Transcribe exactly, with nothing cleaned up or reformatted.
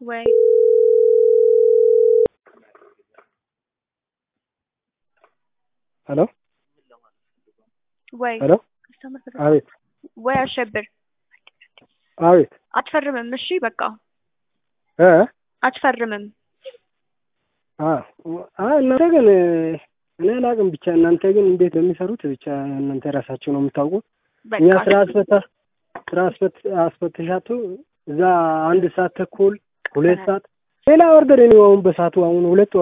ወይ ሄሎ ወይ ሄሎ አቤት ወይ አሸብር አቤት አትፈርምም እሺ በቃ እ አትፈርምም አ አ እናንተ ግን እኔ አላውቅም ብቻ እናንተ ግን እንዴት እንደሚሰሩት ብቻ እናንተ ራሳችሁ ነው የምታውቁት እኛ ስራ አስፈታ ስራ አስፈት አስፈትሻቱ እዛ አንድ ሰዓት ተኩል ሁለት ሰዓት ሌላ ኦርደር ነው በሰዓቱ አሁን ሁለት